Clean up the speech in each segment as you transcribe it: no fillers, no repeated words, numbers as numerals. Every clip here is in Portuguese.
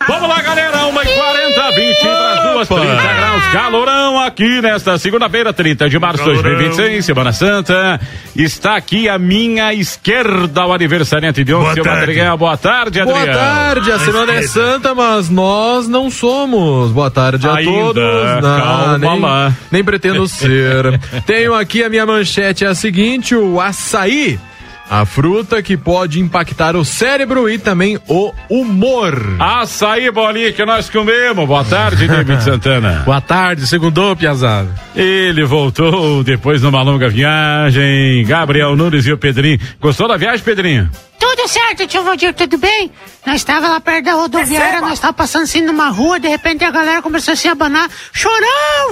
Vamos lá, galera, 1h40, 20 para as 2, 30 graus, calorão aqui nesta segunda-feira, 30 de março de 2026, Semana Santa. Está aqui à minha esquerda o aniversariante de ontem, seu Adriel. Boa tarde, Adriel. Boa tarde, a semana é santa, mas nós não somos. Boa tarde a todos. Calma nem pretendo ser. Tenho aqui a minha manchete, é a seguinte: o açaí, a fruta que pode impactar o cérebro e também o humor. Açaí, bolinha que nós comemos. Boa tarde, David Santana. Boa tarde, segundou, piazada. Ele voltou depois numa longa viagem. Gabriel Nunes e o Pedrinho. Gostou da viagem, Pedrinho? Tudo certo, tio Valdir, tudo bem? Nós estávamos lá perto da rodoviária, nós estávamos passando assim numa rua, de repente a galera começou assim a abanar. Chorão!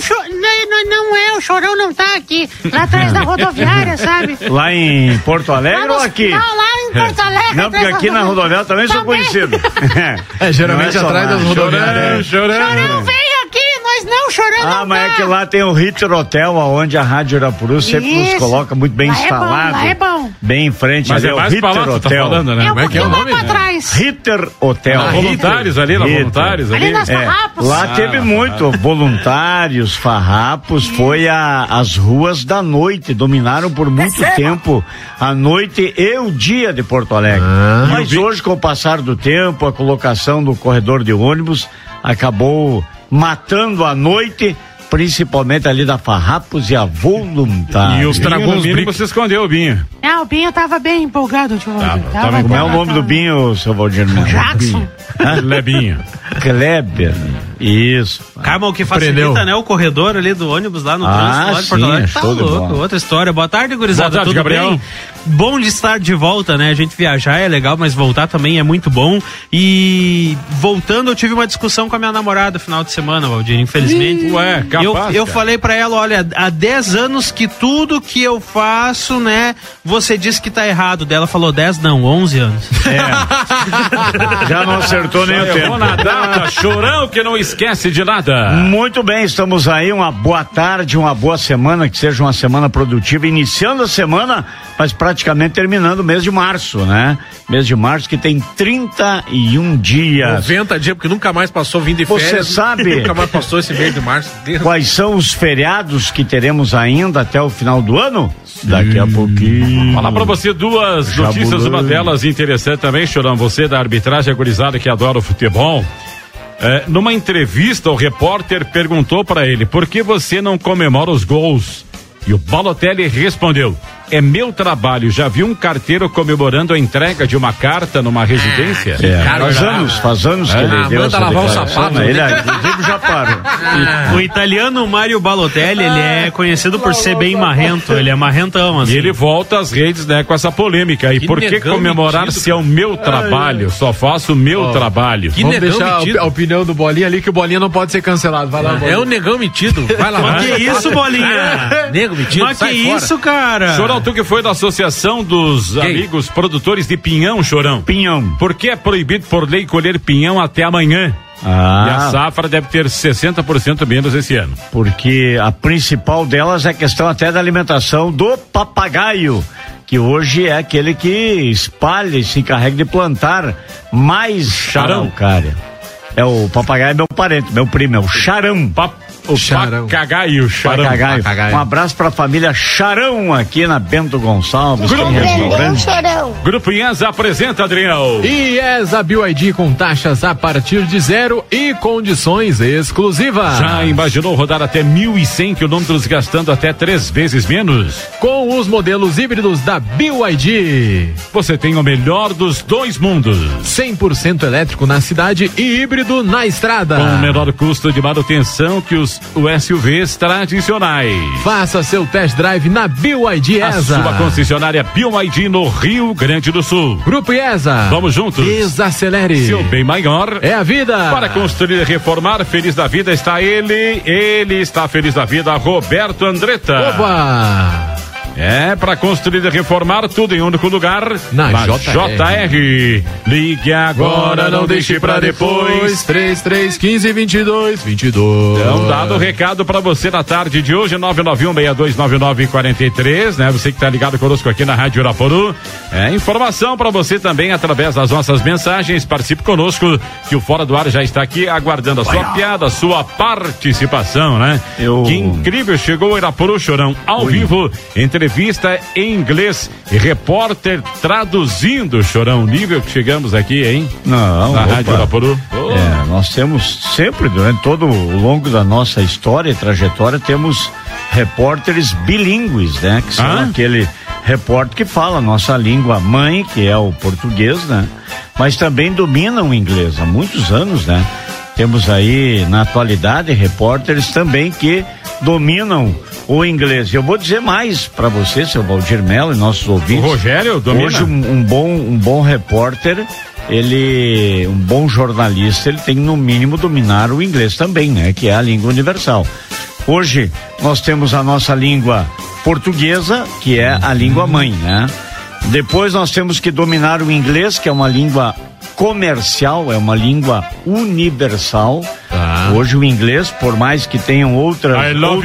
Não é, o Chorão não tá aqui, lá atrás da rodoviária, sabe? Lá em Porto Alegre ou aqui? Não, lá em Porto Alegre. Não, porque aqui na rodoviária também sou conhecido. Geralmente atrás das rodoviárias. Chorão veio aqui, nós não, Chorão não tá. Mas é que lá tem o Ritter Hotel, onde a Rádio Irapuru sempre nos coloca muito bem instalado. Lá é bom. Bem em frente. Mas ali é mais o Ritter Hotel. Tá falando, né? Como é que é o nome? Ritter Hotel. Voluntários ali, voluntários ali. Ali nas farrapos. Lá teve muito, voluntários, farrapos, foi as ruas da noite, dominaram por muito tempo a noite e o dia de Porto Alegre. Mas hoje, com o passar do tempo, a colocação do corredor de ônibus acabou matando a noite, principalmente ali da Farrapos e a Voluntários. E o estragou os brincos, você escondeu o Binho. O Binho tava bem empolgado, tio Valdir. Como é o nome do Binho, seu Valdir? Jackson. Lebinho. Kleber. Isso. Calma, o que facilita, né? O corredor ali do ônibus lá no trânsito lá de Porto Alegre. Tá louco, outra história. Boa tarde, gurizada. Boa tarde, tudo Gabriel. bem? Bom de estar de volta, né? A gente viajar é legal, mas voltar também é muito bom. E voltando, eu tive uma discussão com a minha namorada no final de semana, Valdir, infelizmente. Eu falei pra ela, olha, há 10 anos que tudo que eu faço, né, você disse que tá errado. Dela falou 10 não, 11 anos. Já não acertou nem o tempo. Na data, Chorão que não esquece de nada. Muito bem, estamos aí, uma boa tarde, uma boa semana, que seja uma semana produtiva, iniciando a semana, mas praticamente terminando o mês de março, né? Mês de março que tem 31 dias. 90 dias, porque nunca mais passou vindo de férias. Você sabe nunca mais passou esse mês de março. Quais são os feriados que teremos ainda até o final do ano? Daqui a pouquinho. Falar pra você duas notícias, uma delas interessante também, Chorão, você da arbitragem agorizada que adora o futebol. Numa entrevista, o repórter perguntou pra ele: por que você não comemora os gols? E o Balotelli respondeu: é meu trabalho. Já vi um carteiro comemorando a entrega de uma carta numa residência? Faz anos que ele deu essa lavar um sapato. Ele inclusive já parou. O italiano Mario Balotelli, ele é conhecido por ser bem marrento, ele é marrentão, assim. E ele volta às redes, né, com essa polêmica. E por que comemorar se é o meu trabalho? Só faço o meu trabalho. Vamos deixar a opinião do Bolinha ali, que o Bolinha não pode ser cancelado. Vai lá, Bolinha. É o negão metido. Vai lá. Mas que isso, Bolinha? Nego metido, mas que isso, cara? Chorão, tu que foi da Associação dos Amigos Produtores de Pinhão, Chorão. Pinhão. Por que é proibido por lei colher pinhão até amanhã? E a safra deve ter 60% menos esse ano. Porque a principal delas é a questão até da alimentação do papagaio, que hoje é aquele que espalha e se encarrega de plantar mais charão, cara. O papagaio é meu parente, meu primo, é o charão. Papagaio, Charão. Um abraço pra família Charão aqui na Bento Gonçalves. Grupo IESA apresenta, Adriel. IESA BYD com taxas a partir de 0 e condições exclusivas. Já imaginou rodar até 1.100 quilômetros gastando até 3 vezes menos? Com os modelos híbridos da BYD. Você tem o melhor dos dois mundos. 100% elétrico na cidade e híbrido na estrada. Com o menor custo de manutenção que os SUVs tradicionais. Faça seu test drive na BYD IESA. A sua concessionária BYD no Rio Grande do Sul. Grupo IESA. Vamos juntos. Desacelere. Seu bem maior é a vida. Para construir e reformar, feliz da vida está ele está feliz da vida, Roberto Andretta. Opa! Para construir e reformar, tudo em um único lugar. Na JR. Ligue agora, não deixe pra depois. 3315-2222. Então, dado o recado pra você na tarde de hoje, 991-629943, né? Você que tá ligado conosco aqui na Rádio Irapuru. Informação pra você também através das nossas mensagens. Participe conosco, que o Fora do Ar já está aqui aguardando a sua piada, a sua participação, né? Que incrível, chegou o Irapuru, Chorão, ao vivo, entrevista em inglês e repórter traduzindo, Chorão, nível que chegamos aqui, hein? Não, na Rádio Irapuru. Nós temos sempre, durante todo o longo da nossa história e trajetória, temos repórteres bilíngues, né? Que são aquele repórter que fala a nossa língua mãe, que é o português, né? Mas também dominam o inglês há muitos anos, né? Temos aí, na atualidade, repórteres também que dominam o inglês. Eu vou dizer mais para você, seu Valdir Mello e nossos ouvintes. O Rogério domina. Hoje um bom repórter, um bom jornalista, ele tem no mínimo dominar o inglês também, né? Que é a língua universal. Hoje nós temos a nossa língua portuguesa, que é a língua mãe, né? Depois nós temos que dominar o inglês, que é uma língua comercial, é uma língua universal. Hoje o inglês, por mais que tenham outros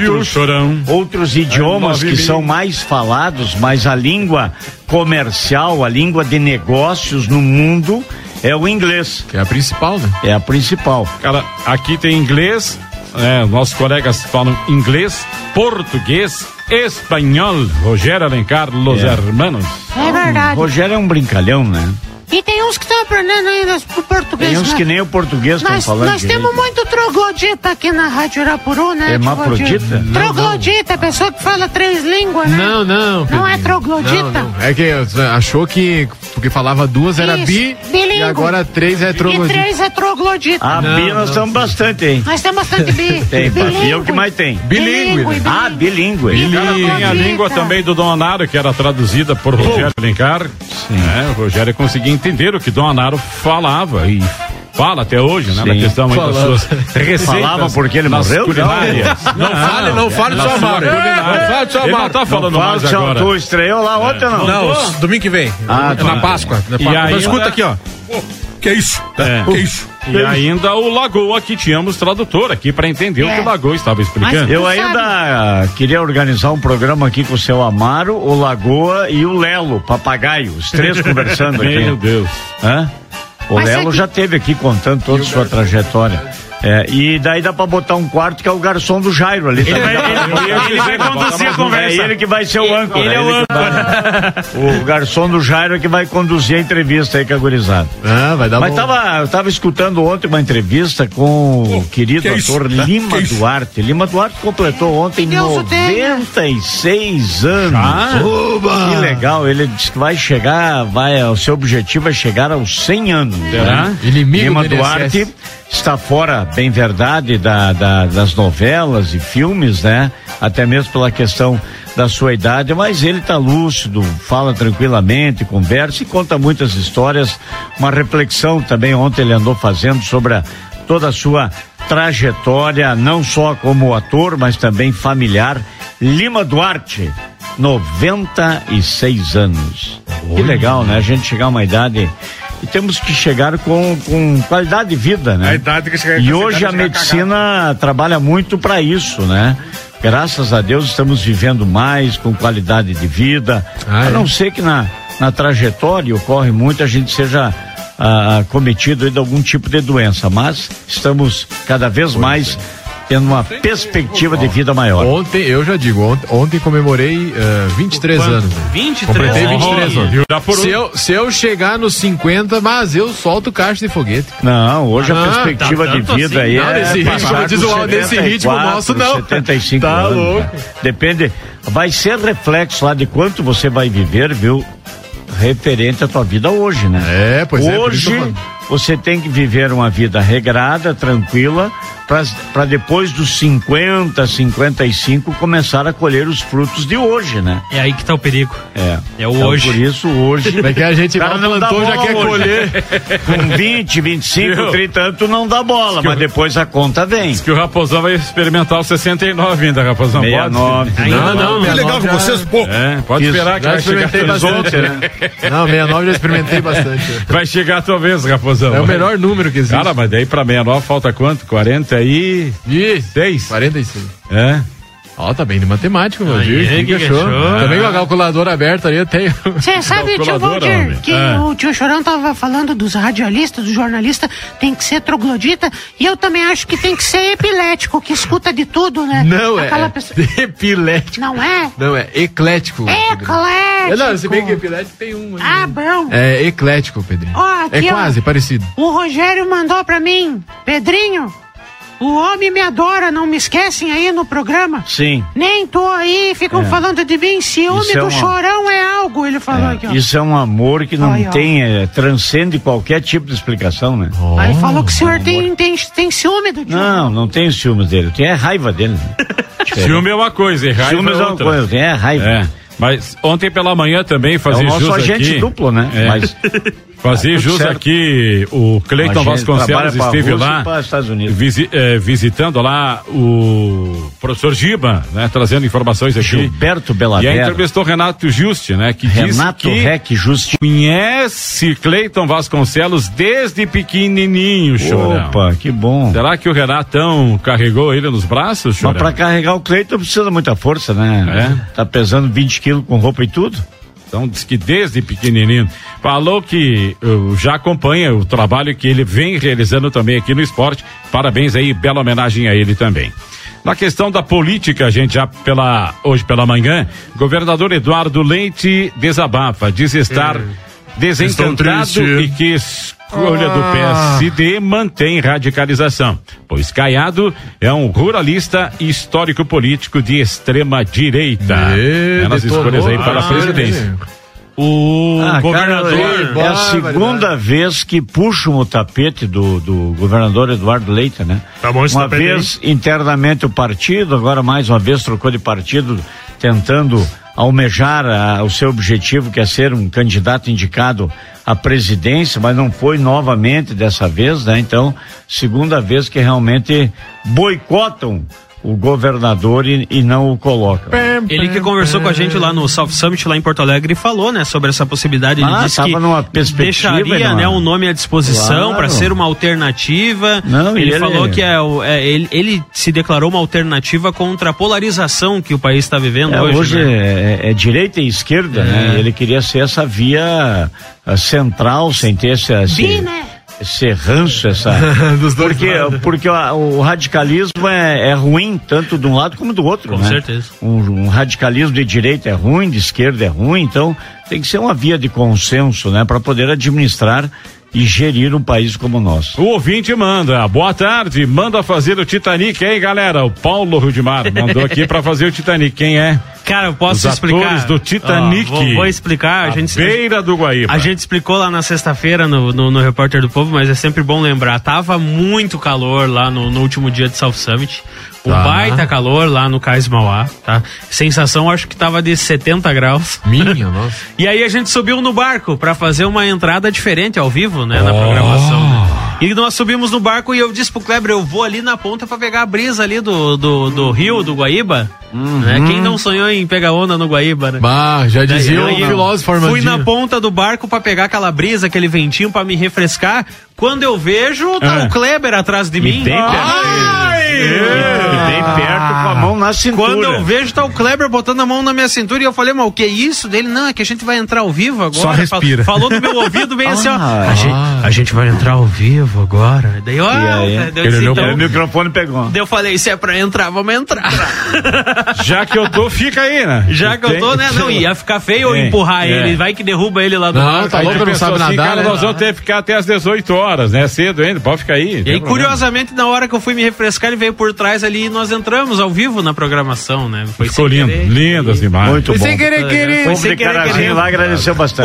idiomas que são mais falados, mas a língua comercial, a língua de negócios no mundo é o inglês. Que é a principal, né? É a principal. Cara, aqui tem inglês, nossos colegas falam inglês, português, espanhol. Rogério Alencar, Los Hermanos. É verdade. Rogério é um brincalhão, né? E tem uns que estão aprendendo ainda o português. Tem uns que nem o português estão falando. Nós temos muito troglodita aqui na Rádio Irapuru, né? Hermafrodita? Troglodita, pessoa que fala 3 línguas, né? Não. Não é troglodita? Não. É que achou que porque falava 2 era bi, bilíngue. E agora 3 é troglodita. E 3 é troglodita. Bi nós temos bastante, hein? Nós temos bastante bi. Tem, e o que mais tem? Bilíngue. Bilíngue. Tem a língua também do Dom Anaro, que era traduzida por Rogério Alencar. O Rogério conseguia entender o que Dom Anaro falava e fala até hoje, né? Na questão aí das suas receitas. Falava porque ele morreu? Não fale do seu Amaro. Não fale do seu Amaro. Ele não tá falando mais agora. Tu estreou lá ontem ou não? Não, domingo que vem. Na Páscoa. Mas escuta aqui, ó. Que é isso? Que é isso? E ainda o Lagoa, que tínhamos tradutor aqui para entender o que o Lagoa estava explicando. Eu ainda queria organizar um programa aqui com o seu Amaro, o Lagoa e o Lelo, papagaio, os 3 conversando aqui. Meu Deus. O Lelo já esteve aqui contando toda a sua trajetória. E daí dá pra botar um quarto que é o garçom do Jairo ali. Ele vai conduzir a conversa. É ele que vai ser o âncora. Ele é o âncora. O garçom do Jairo é que vai conduzir a entrevista aí com a gurizada. Vai dar Mas eu tava escutando ontem uma entrevista com o querido ator Lima Duarte. Lima Duarte completou ontem 96 anos. Que legal, ele disse que vai chegar, o seu objetivo é chegar aos 100 anos. Né? Lima Duarte está fora, bem verdade, das novelas e filmes, né? Até mesmo pela questão da sua idade, mas ele tá lúcido, fala tranquilamente, conversa e conta muitas histórias. Uma reflexão também ontem ele andou fazendo sobre toda a sua trajetória, não só como ator, mas também familiar. Lima Duarte, 96 anos. Que legal, né? A gente chegar a uma idade e temos que chegar com qualidade de vida, né? E hoje a medicina trabalha muito para isso, né? Graças a Deus estamos vivendo mais, com qualidade de vida. A não ser que na trajetória ocorre muito, a gente seja cometido de algum tipo de doença, mas estamos cada vez mais tendo uma perspectiva de vida maior. Ontem, eu já digo, ontem comemorei 23 anos. 23? Completei 23 anos. Se eu chegar nos 50, mas eu solto caixa de foguete. Não, hoje a perspectiva de vida assim, aí nesse ritmo nosso não. 75 anos. Louco. Depende, vai ser reflexo lá de quanto você vai viver, viu? Referente à tua vida hoje, né? Pois hoje, você tem que viver uma vida regrada, tranquila, para depois dos 50, 55 começar a colher os frutos de hoje, né? É aí que tá o perigo. É o então, hoje. Por isso, hoje... É que a gente mal plantou, já quer colher. Com 20, 25, 30 anos, tu não dá bola, mas depois a conta vem. Diz que o Raposão vai experimentar o 69 ainda, Raposão. 69. Não, que legal com vocês, pô. Pode esperar que vai chegar. Não, 69 já experimentei bastante. Vai chegar a tua vez, Raposão. É o melhor número que existe. Cara, mas daí pra 69 falta quanto? 46? 46. É. Ó, tá bem de matemática, Valdir. Que achou? Também com a calculadora aberta ali, eu tenho. Você sabe, tio Valdir, que o tio Chorão tava falando dos radialistas, dos jornalistas, tem que ser troglodita, e eu também acho que tem que ser epilético, que escuta de tudo, né? Não, pessoa... epilético. Não é? Não, é eclético. Eclético. Não, se bem que epilético tem um. Bom. É eclético, Pedrinho. Aqui, é quase parecido. O Rogério mandou pra mim, Pedrinho, o homem me adora, não me esquecem aí no programa? Sim. Nem tô aí, ficam falando de mim, ciúme do Chorão é algo, ele falou aqui, ó. Isso é um amor que não tem, transcende qualquer tipo de explicação, né? Aí falou que o senhor tem ciúme do tio. Não tenho ciúmes dele, tem raiva dele. Ciúme é uma coisa, e raiva ciúmes é outra. Uma coisa, tem raiva. Mas ontem pela manhã também fazia jus aqui. É o nosso agente duplo, né? Mas fazia jus aqui, o Cleiton Vasconcelos esteve lá visitando lá o professor Giba, né? Trazendo informações aqui. Gilberto Belavera. E aí entrevistou Renato Juste, né? Que Renato Rec Juste. Conhece Cleiton Vasconcelos desde pequenininho, Chorão. Opa, que bom. Será que o Renatão carregou ele nos braços, Chorão? Mas pra carregar o Cleiton precisa de muita força, né? Tá pesando 20 quilos com roupa e tudo. Então diz que desde pequenininho falou que já acompanha o trabalho que ele vem realizando também aqui no esporte. Parabéns aí, bela homenagem a ele também. Na questão da política, gente, já hoje pela manhã, governador Eduardo Leite desabafa, diz estar desencantado e que escolha do PSD mantém radicalização, pois Caiado é um ruralista e histórico político de extrema direita. Nas escolhas aí para a presidência. O governador... Cara, é a segunda vez que puxam o tapete do governador Eduardo Leite, né? Tá bom, uma vez internamente o partido, agora mais uma vez trocou de partido, tentando almejar o seu objetivo, que é ser um candidato indicado à presidência, mas não foi novamente dessa vez, né? Então, segunda vez que realmente boicotam o governador e não o coloca. Ele que conversou com a gente lá no South Summit, lá em Porto Alegre, e falou, né, sobre essa possibilidade. Ele disse que numa perspectiva, deixaria, né, um nome à disposição para ser uma alternativa. Não, ele falou que ele se declarou uma alternativa contra a polarização que o país está vivendo hoje. Hoje, né? é direita e esquerda, né? Ele queria ser essa via central, sem ter esse ranço, porque o radicalismo é ruim tanto de um lado como do outro, com né? certeza. Um radicalismo de direita é ruim, de esquerda é ruim, então tem que ser uma via de consenso, né? Para poder administrar e gerir um país como o nosso. O ouvinte manda, boa tarde, manda fazer o Titanic, hein, galera? O Paulo Rudimar mandou aqui para fazer o Titanic, quem é? Cara, eu posso explicar. Os atores do Titanic. Vou explicar. Beira do Guaíba. A gente explicou lá na sexta-feira no Repórter do Povo, mas é sempre bom lembrar. Tava muito calor lá no último dia de South Summit. Baita calor lá no Cais Mauá, tá? Sensação, acho que tava de 70 graus. Minha, nossa. E aí a gente subiu no barco pra fazer uma entrada diferente ao vivo, né? Na programação, né? E nós subimos no barco e eu disse pro Kleber, eu vou ali na ponta pra pegar a brisa ali do rio, do Guaíba. Né? Quem não sonhou em pegar onda no Guaíba, né? Bah, já dizia o filósofo Armandinho. Fui na ponta do barco pra pegar aquela brisa, aquele ventinho pra me refrescar. Quando eu vejo, tá o Kleber atrás de mim. Bem perto, com a mão na cintura. Quando eu vejo, tá o Kleber botando a mão na minha cintura e eu falei, mas o que é isso dele? Não, é que a gente vai entrar ao vivo agora. Só respira. Falou no meu ouvido bem assim, ó. A gente vai entrar ao vivo agora. Daí, ó. O microfone pegou. Daí eu falei, se é pra entrar, vamos entrar. Já que eu tô, fica aí, né? Já que eu tô, né? Não, ia ficar feio eu empurrar ele. Vai que derruba ele lá do barco. Tá louco, não sabe nadar, cara, nós vamos ter que ficar até as 18 horas, né? Cedo ainda, pode ficar aí. E aí, curiosamente, na hora que eu fui me refrescar, ele veio veio por trás ali e nós entramos ao vivo na programação, né? Foi ficou lindo, lindas imagens. Muito bom. Sem querer. Foi sem querer. Lá agradeceu bastante.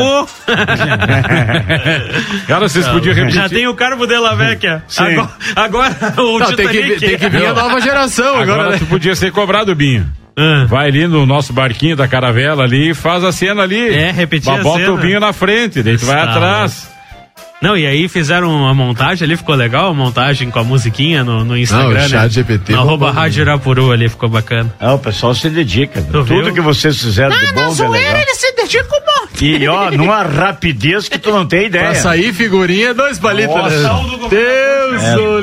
Cara, vocês podiam repetir. Já tem o Carbo de la Vecchia. Agora o Titanic. Tem que vir a nova geração. Agora tu podia ser cobrado, Binho. Vai ali no nosso barquinho da caravela ali e faz a cena ali. Repetir a cena. Bota o Binho na frente, daí tu vai atrás. Não, e aí fizeram uma montagem ali, ficou legal, a montagem com a musiquinha no Instagram, o chat GPT. No @Rádio Irapuru ali, ficou bacana. O pessoal se dedica. Tudo que vocês fizeram de bom, na zoeira ele se dedica um monte. E numa rapidez que tu não tem ideia. Pra sair figurinha, 2 palitos. Deus,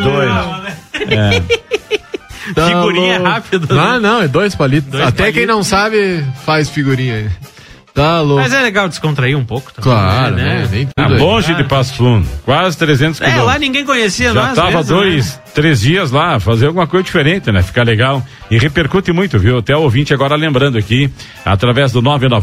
Figurinha rápida. Não, é 2 palitos. Até quem não sabe faz figurinha aí. Tá louco. Mas é legal descontrair um pouco também. Claro, né? Nem tudo longe de Passo Fundo, quase 300 quilômetros. Lá ninguém conhecia nós. Já tava 3 dias lá, fazer alguma coisa diferente, né? Ficar legal. E repercute muito, viu? Até o ouvinte agora lembrando aqui, através do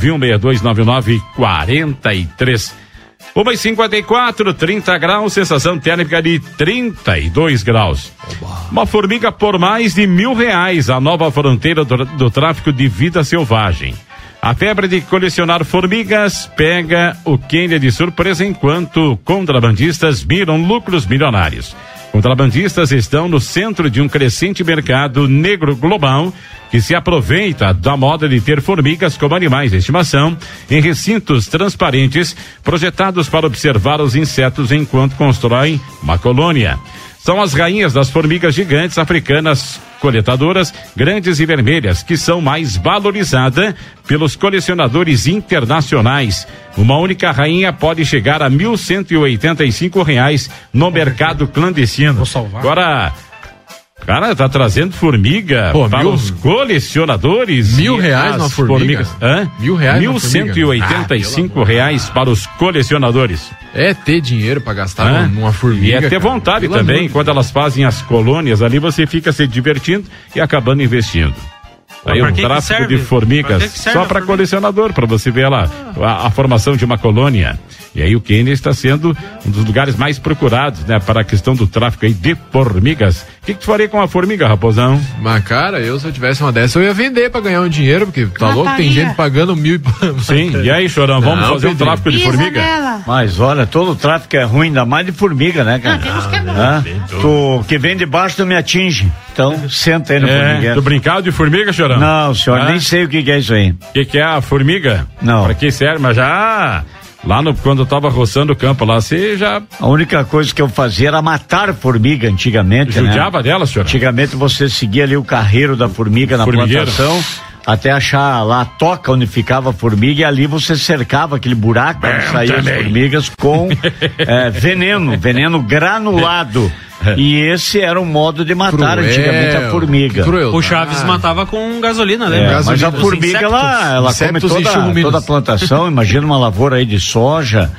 991-6299-43. 1h54, 30 graus, sensação térmica de 32 graus. Uma formiga por mais de R$1.000, a nova fronteira do tráfico de vida selvagem. A febre de colecionar formigas pega o Quênia de surpresa enquanto contrabandistas miram lucros milionários. Contrabandistas estão no centro de um crescente mercado negro global que se aproveita da moda de ter formigas como animais de estimação em recintos transparentes projetados para observar os insetos enquanto constroem uma colônia. São as rainhas das formigas gigantes africanas coletadoras, grandes e vermelhas, que são mais valorizadas pelos colecionadores internacionais. Uma única rainha pode chegar a R$1.185 no mercado clandestino. Agora, cara, tá trazendo formiga para os colecionadores. R$1.000 uma formiga? R$1.185 para os colecionadores. É ter dinheiro para gastar numa formiga. E é ter vontade também. Quando elas fazem as colônias ali, você fica se divertindo e acabando investindo. Aí o tráfico de formigas só para colecionador, para você ver lá a formação de uma colônia. E aí o Quênia está sendo um dos lugares mais procurados, né, para a questão do tráfico aí de formigas. O que tu faria com a formiga, Raposão? Mas cara, se eu tivesse uma dessa, eu ia vender para ganhar um dinheiro, porque tá louco, tem gente pagando 1.000. Sim, e aí, Chorão, vamos fazer um tráfico de formiga? Mas olha, todo tráfico é ruim, ainda mais de formiga, né, cara? Tu que vem de baixo não me atinge. Então, senta aí no formigueiro. Tu brincava de formiga, Chorão? Não, senhor, nem sei o que é isso aí. O que é a formiga? Não. Pra que serve? Mas já... Lá quando eu tava roçando o campo lá, você já... A única coisa que eu fazia era matar formiga antigamente, judiava dela, senhor? Antigamente você seguia ali o carreiro da formiga na plantação, até achar lá a toca onde ficava a formiga, e ali você cercava aquele buraco onde saíam as formigas com veneno granulado. E esse era um modo de matar antigamente a formiga. O Chaves matava com gasolina, lembra? Mas a formiga, ela come toda a plantação. Imagina uma lavoura aí de soja.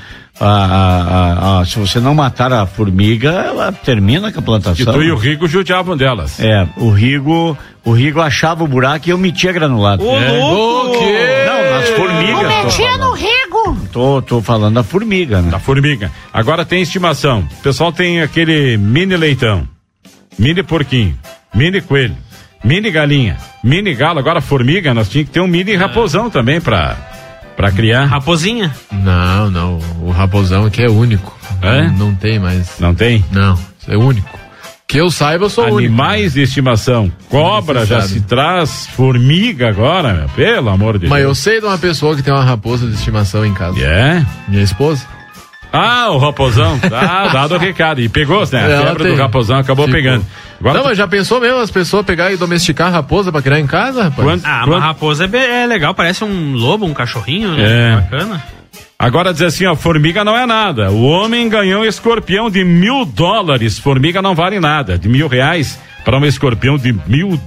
Se você não matar a formiga, ela termina com a plantação. E tu e o Rigo judiavam delas. O Rigo achava o buraco e eu metia granulado. O quê? Não, nas formigas. Eu metia no Rigo. Tô falando da formiga, né? Da formiga. Agora tem estimação. O pessoal tem aquele mini leitão, mini porquinho, mini coelho, mini galinha, mini galo. Agora formiga, nós tínhamos que ter um mini raposão também pra criar. Raposinha? Não. O raposão aqui é único. Não tem mais. Não tem? Não, é único. Que eu saiba, eu sou único. Animais de estimação. Cobra já se traz, formiga agora, meu, pelo amor de Deus. Mas eu sei de uma pessoa que tem uma raposa de estimação em casa. Minha esposa. O raposão. Dado o recado. E pegou, né? A febre do raposão acabou pegando. Agora mas já pensou mesmo as pessoas pegar e domesticar a raposa pra criar em casa, rapaz? Uma raposa é legal, parece um lobo, um cachorrinho, né? Bacana. Agora diz assim, formiga não é nada. O homem ganhou um escorpião de $1.000. Formiga não vale nada. De R$1.000 para um escorpião de $1.000.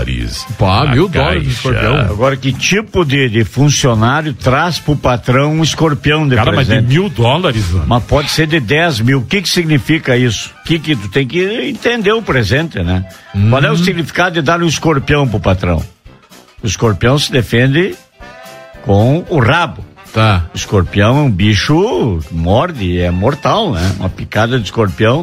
$1.000 de escorpião. Agora, que tipo de funcionário traz pro patrão um escorpião de presente? Mas de $1.000, mano. Mas pode ser de 10 mil. O que significa isso? Que tu tem que entender o presente, né? Qual é o significado de dar um escorpião pro patrão? O escorpião se defende com o rabo. Tá. O escorpião é um bicho que morde, é mortal, né? Uma picada de escorpião,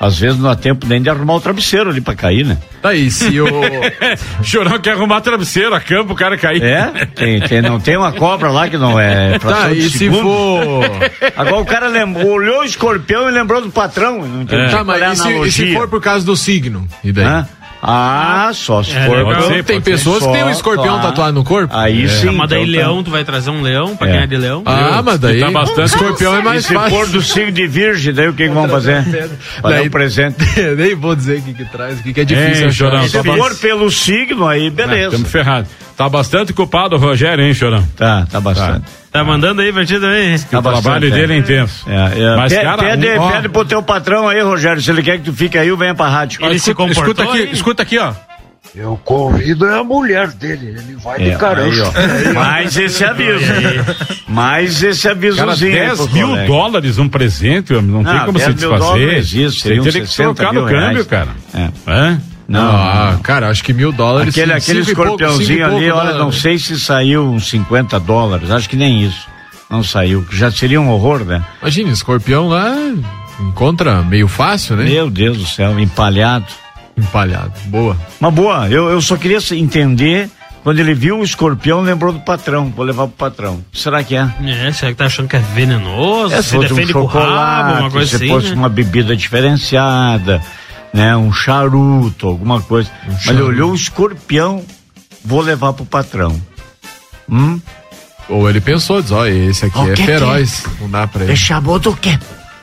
Às vezes não dá tempo nem de arrumar o travesseiro ali pra cair, né? Tá aí, se o... Chorão quer arrumar travesseiro, a campo, o cara cair. Não tem uma cobra lá que não é fração de segundo. Se for... Agora o cara olhou o escorpião e lembrou do patrão. Não entendi. Tá, mas e se for por causa do signo? E daí? Só se for. Tem pessoas que tem um escorpião tatuado no corpo. Aí sim. Mas daí leão, tu vai trazer um leão pra ganhar de leão? Mas daí tá bastante. Escorpião é mais fácil. Se for do signo de virgem, daí o que vão fazer? Vai dar um presente. Nem vou dizer o que traz, o que é difícil. Se for pelo signo, aí beleza. Estamos ferrados. Tá bastante culpado o Rogério, hein, Chorão? Tá bastante. Tá mandando aí, partido aí. O trabalho dele é intenso. Mas, pede pro teu patrão aí, Rogério, se ele quer que tu fique aí, venha pra rádio. Ele se comportou. Escuta aqui, ó. Eu convido a mulher dele, ele vai de caramba. Mais esse aviso. Mais esse avisozinho. Cara, $10.000 um presente, não tem como se desfazer. Você teria que trocar no câmbio, cara. Não, cara, acho que $1.000. Aquele escorpiãozinho ali, olha, não sei se saiu uns $50, acho que nem isso. Não saiu, que já seria um horror, né? Imagina, escorpião lá encontra meio fácil, né? Meu Deus do céu, empalhado, boa. Mas boa, eu só queria entender, quando ele viu o escorpião, lembrou do patrão, vou levar pro patrão. Será que é? Será que tá achando que é venenoso? Se defende com rabo, uma coisa assim, se fosse uma bebida diferenciada, né? Um charuto, alguma coisa. Mas ele olhou o escorpião, vou levar pro patrão. Ou ele pensou, diz, esse aqui é feroz, não dá pra ele. Chamou do quê?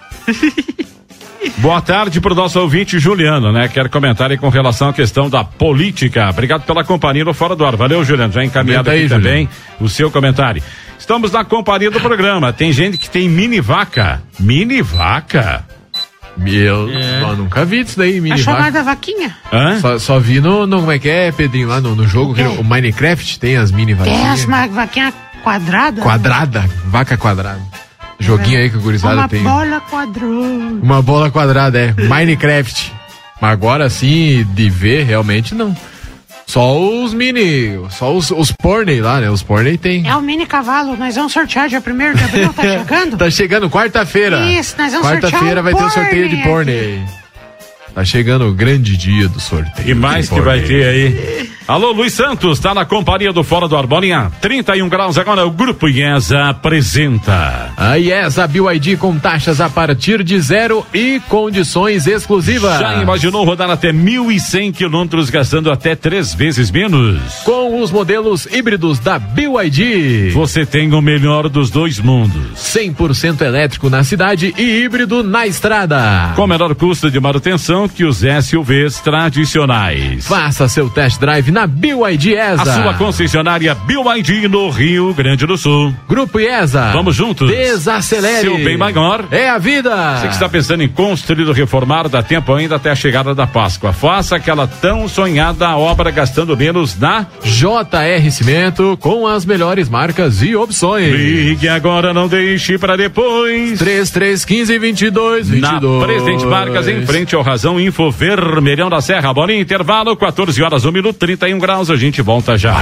Boa tarde pro nosso ouvinte Juliano, né? Quero comentar aí com relação à questão da política. Obrigado pela companhia no Fora do Ar. Valeu, Juliano. Já encaminhado aqui também o seu comentário. Estamos na companhia do programa. Tem gente que tem mini vaca. Mini vaca? Eu nunca vi isso daí, mini vaca. A chamada vaquinha? Só vi no como é que é, Pedrinho, lá no jogo, o Minecraft tem as mini vaquinhas. Tem as vaquinhas quadradas? Vaca quadrada. Joguinho aí que o gurizada tem. Uma bola quadrada, Minecraft. Mas agora sim, de ver, realmente não. Só os pônei lá, né? Os pônei tem. É o mini cavalo, nós vamos sortear dia 1º de abril, tá chegando? Tá chegando quarta-feira. Isso, nós vamos sortear. Quarta-feira vai ter o sorteio de pônei. Tá chegando o grande dia do sorteio. E mais que vai ter aí. Alô, Luiz Santos, tá na companhia do Fora do Ar, bolinha. 31 graus agora, o Grupo IESA apresenta. A IESA BYD com taxas a partir de 0 e condições exclusivas. Já imaginou rodar até 1.100 quilômetros gastando até 3 vezes menos? Com os modelos híbridos da BYD. Você tem o melhor dos dois mundos. 100% elétrico na cidade e híbrido na estrada. Com menor custo de manutenção que os SUVs tradicionais. Faça seu test drive na BYD IESA. A sua concessionária BYD no Rio Grande do Sul. Grupo IESA. Vamos juntos. Desacelere. Seu bem maior é a vida. Você que está pensando em construir ou reformar, dá tempo ainda até a chegada da Páscoa. Faça aquela tão sonhada obra gastando menos na JR Cimento, com as melhores marcas e opções. Ligue agora, não deixe para depois. 3315-2222. Na Presidente Vargas, em frente ao Razão Info Vermelhão da Serra. Bolinha, intervalo, 14 horas, 1 minuto, 31 graus, a gente volta já.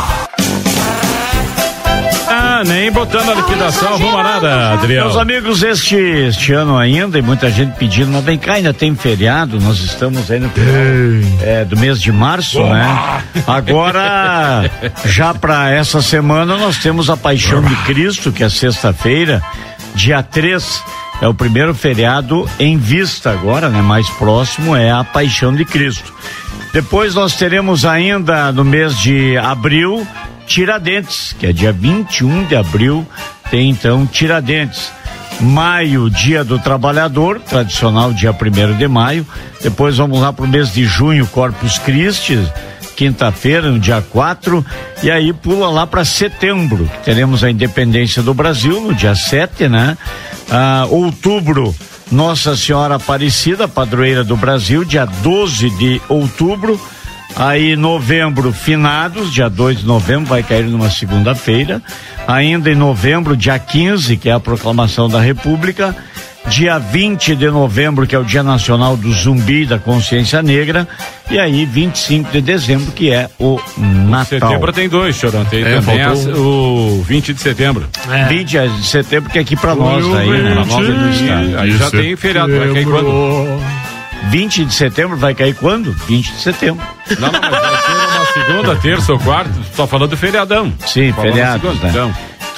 Nem botando a liquidação, arruma nada, Adriel. Meus amigos, este ano ainda, e muita gente pedindo, mas vem cá, ainda tem feriado, nós estamos aí no final do mês de março, né? Agora, já para essa semana, nós temos a Paixão de Cristo, que é sexta-feira, dia 3, é o primeiro feriado em vista agora, né? Mais próximo é a Paixão de Cristo. Depois nós teremos ainda no mês de abril, Tiradentes, que é dia 21 de abril, tem então Tiradentes. Maio, Dia do Trabalhador, tradicional dia 1º de maio. Depois vamos lá pro mês de junho, Corpus Christi, quinta-feira, no dia 4, e aí pula lá para setembro, que teremos a independência do Brasil no dia 7, né? Outubro, Nossa Senhora Aparecida, padroeira do Brasil, dia 12 de outubro. Aí novembro, finados, dia 2 de novembro, vai cair numa segunda-feira. Ainda em novembro, dia 15, que é a proclamação da República. Dia 20 de novembro, que é o Dia Nacional do Zumbi e da Consciência Negra. E aí 25 de dezembro, que é o Natal. Setembro tem 2, Chorão. Tem também o 20 de setembro. 20 de setembro, que é aqui pra nós aí, né? Pra nós do estado. Aí já tem feriado, vai cair quando? 20 de setembro vai cair quando? 20 de setembro. Não, mas vai ser uma segunda, terça ou quarta. Só falando do feriadão. Sim, feriados, né? Então.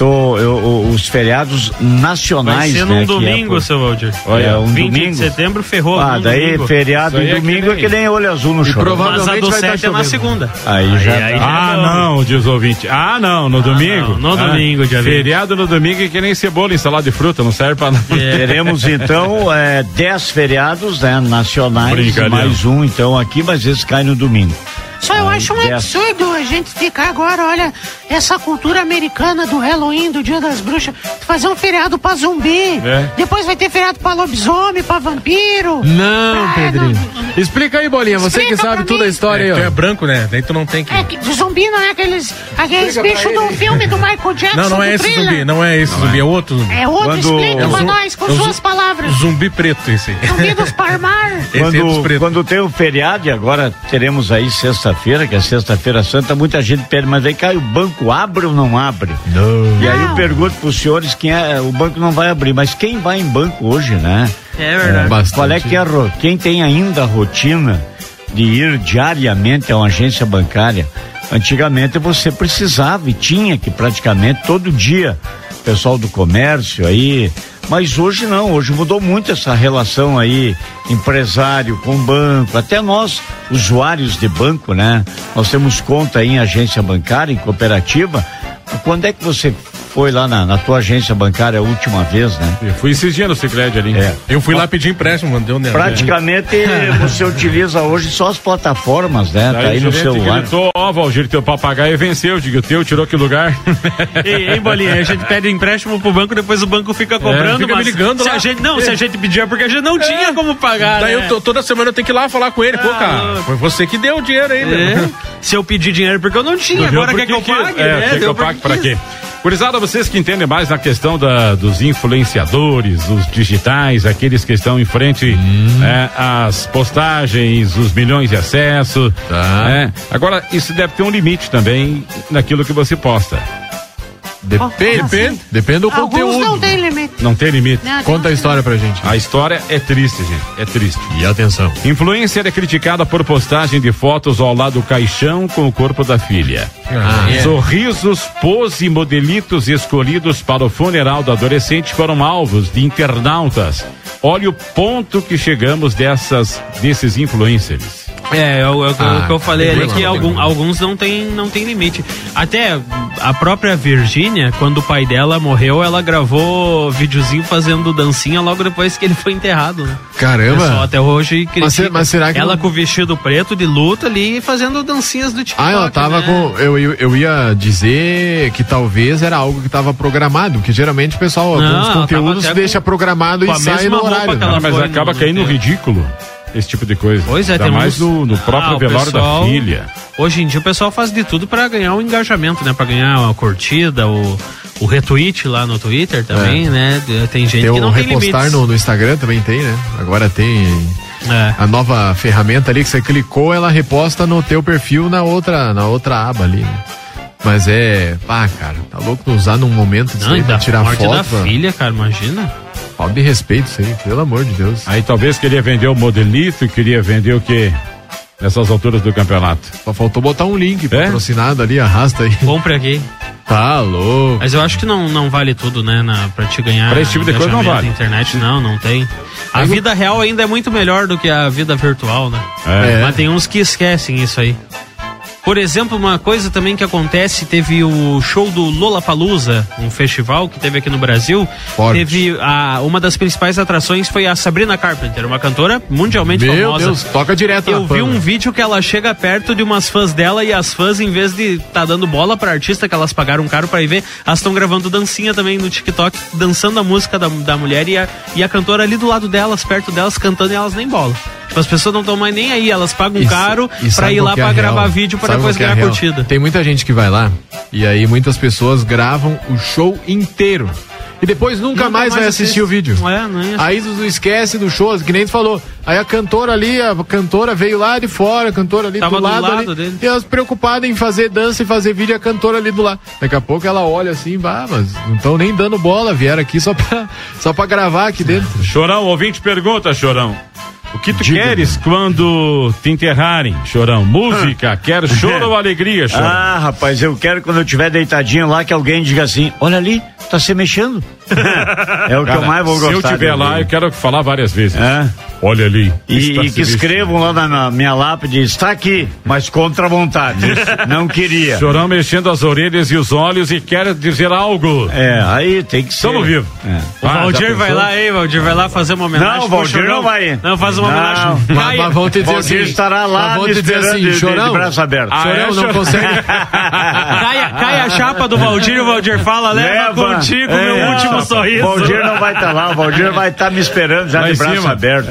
Os feriados nacionais. Vai ser num domingo, seu Valdir. Olha, 20 domingo. de setembro ferrou. Daí domingo. Feriado em domingo é que nem olho azul no chão. Mas a do 7 é na segunda. Aí já não, diz o ouvinte. No domingo. No domingo, dia 20. Feriado no domingo é que nem cebola em salada de fruta, não serve pra nada. Teremos então 10 feriados, né, nacionais, mais um então aqui, mas esse cai no domingo. Só eu acho um absurdo a gente ficar agora, olha, essa cultura americana do Halloween, do Dia das Bruxas, fazer um feriado pra zumbi, depois vai ter feriado pra lobisomem, pra vampiro. Não, Pedrinho. Explica aí, Bolinha, você que sabe toda a história aí, ó. Tu é branco, né? Daí tu não tem que... De zumbi não é aqueles bichos do filme do Michael Jackson. Não é esse zumbi, não é esse zumbi, é outro zumbi. É outro, explica pra nós, com suas palavras. Zumbi preto esse aí. Zumbi dos Parmar. Quando tem o feriado, e agora teremos aí sexta-feira, que é sexta-feira santa, muita gente pergunta, mas aí cai, o banco abre ou não abre? Não. E aí eu pergunto pros senhores, o banco não vai abrir, mas quem vai em banco hoje, né? É verdade. Qual é que é quem tem ainda a rotina de ir diariamente a uma agência bancária? Antigamente você precisava e tinha que praticamente todo dia, pessoal do comércio aí, mas hoje não, hoje mudou muito essa relação aí, empresário com banco, até nós, usuários de banco, né? Nós temos conta aí em agência bancária, em cooperativa. Quando é que você foi lá na tua agência bancária a última vez, né? Eu fui esses dias no Sicredi ali. Eu fui lá pedir empréstimo, mandei um negócio. Praticamente você utiliza hoje só as plataformas, né? Daí tá aí no celular. Gritou, Valdir, teu papagaio venceu, digo, o teu tirou que lugar? Ei, Bolinha, a gente pede empréstimo pro banco, depois o banco fica cobrando, fica me ligando se lá. Se a gente pedir é porque a gente não tinha como pagar, daí né? toda semana eu tenho que ir lá falar com ele, cara, foi você que deu o dinheiro aí, né? Se eu pedir dinheiro porque eu não tinha, agora quer que eu pague, né? Quer que eu pague pra quê? Gurizada, vocês que entendem mais na questão dos influenciadores, os digitais, aqueles que estão em frente às postagens, os milhões de acessos. Agora, isso deve ter um limite também naquilo que você posta. Depende do conteúdo. Alguns não tem limite. Não tem limite. Conta a história pra gente. A história é triste, gente. É triste. E atenção. Influencer é criticada por postagem de fotos ao lado do caixão com o corpo da filha. Sorrisos, pose e modelitos escolhidos para o funeral do adolescente foram alvos de internautas. Olha o ponto que chegamos desses influencers. O que eu falei ali, que alguns não tem limite. Até a própria Virgínia, quando o pai dela morreu, ela gravou videozinho fazendo dancinha logo depois que ele foi enterrado, né? Caramba! Pessoal, até hoje mas será que ela com o vestido preto de luta ali, fazendo dancinhas do TikTok. Ela tava com... Eu ia dizer que talvez era algo que tava programado, porque geralmente o pessoal, alguns conteúdos deixa programado e sai no horário. Mas acaba caindo no ridículo. Esse tipo de coisa. Pois é, tem mais no próprio velório da filha. Hoje em dia o pessoal faz de tudo pra ganhar um engajamento, né? Pra ganhar uma curtida, o retweet lá no Twitter também, né? Tem gente que não tem limites. Repostar no Instagram também tem, né? Agora tem a nova ferramenta ali que você clicou, ela reposta no teu perfil na outra aba ali, né? Mas cara, tá louco usar num momento disso aí pra tirar foto. Da filha, cara, imagina. Falta de respeito isso aí, pelo amor de Deus. Aí talvez queria vender o modelito, queria vender o quê? Nessas alturas do campeonato. Só faltou botar um link patrocinado ali, arrasta aí. Compre aqui. Tá louco. Mas eu acho que não vale tudo, né? Pra te ganhar. Pra esse tipo de coisa não vale. Na internet não tem. A vida real ainda é muito melhor do que a vida virtual, né? Mas tem uns que esquecem isso aí. Por exemplo, uma coisa também que acontece, teve o show do Lollapalooza, um festival que teve aqui no Brasil. Forte. Teve uma das principais atrações foi a Sabrina Carpenter, uma cantora mundialmente famosa. Meu Deus, toca direto. Eu vi um vídeo que ela chega perto de umas fãs dela e as fãs, em vez de dando bola pra artista que elas pagaram caro pra ir ver, elas estão gravando dancinha também no TikTok, dançando a música da mulher e a cantora ali do lado delas, perto delas, cantando e elas nem bola. Tipo, as pessoas não estão mais nem aí, elas pagam caro pra ir lá pra gravar vídeo pra depois ganhar curtida. Tem muita gente que vai lá e aí muitas pessoas gravam o show inteiro e depois nunca mais vai assistir o vídeo. Aí tu esquece do show, que nem tu falou. Aí a cantora veio lá de fora, a cantora ali do lado ali, dele. E elas preocupadas em fazer dança e fazer vídeo, a cantora ali do lado. Daqui a pouco ela olha assim, mas não estão nem dando bola, vieram aqui só pra gravar aqui dentro. Chorão, ouvinte pergunta, Chorão. O que tu queres quando te enterrarem, Chorão? Música, quero choro ou alegria, Chorão? Ah, rapaz, eu quero quando eu estiver deitadinho lá que alguém diga assim, olha ali, tá se mexendo. É o que eu mais vou gostar. Se eu estiver lá, eu quero falar várias vezes. Olha ali. E que escrevam lá na minha lápide, está aqui, mas contra a vontade. Não queria. Chorão mexendo as orelhas e os olhos e quer dizer algo. Aí tem que ser. Estamos vivos. O Valdir vai lá, hein, Valdir vai lá fazer uma homenagem. Não, o Valdir não vai. Não, faz uma homenagem. Mas vão te dizer assim. Valdir estará lá vão te dizer assim, Chorão, de braço aberto. Chorão não consegue. Cai a chapa do Valdir, o Valdir fala, leva contigo meu último sorriso. O Valdir não vai estar lá, o Valdir vai estar me esperando já de braço aberto.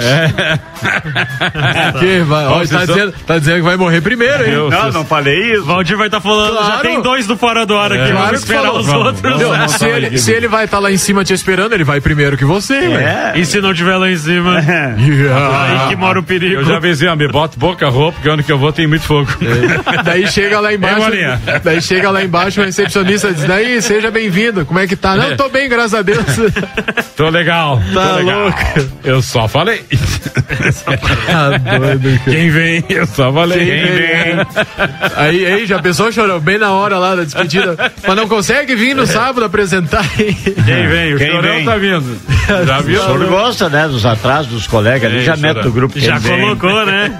Tá dizendo que vai morrer primeiro, hein? Não falei isso. O Valdir vai estar falando, já tem 2 do Fora do Ar aqui, vamos esperar os outros. Se ele vai estar lá em cima te esperando, ele vai primeiro que você, E se não tiver lá em cima? Aí que mora o perigo. Eu já avisei, me bota pouca roupa, porque ano que eu vou tem muito fogo. Daí chega lá embaixo, o recepcionista diz, daí, seja bem-vindo, como é que tá? Não, tô bem, graças a Deus. Tô legal. Louco. Eu só falei. Doido, quem vem, eu só falei. Quem vem. Aí já pensou, Chorão, bem na hora lá da despedida, mas não consegue vir no sábado apresentar. Quem vem? O Chorão tá vindo. Já viu? O senhor gosta, né, dos atrasos dos colegas ali, já mete no grupo. Já colocou, né?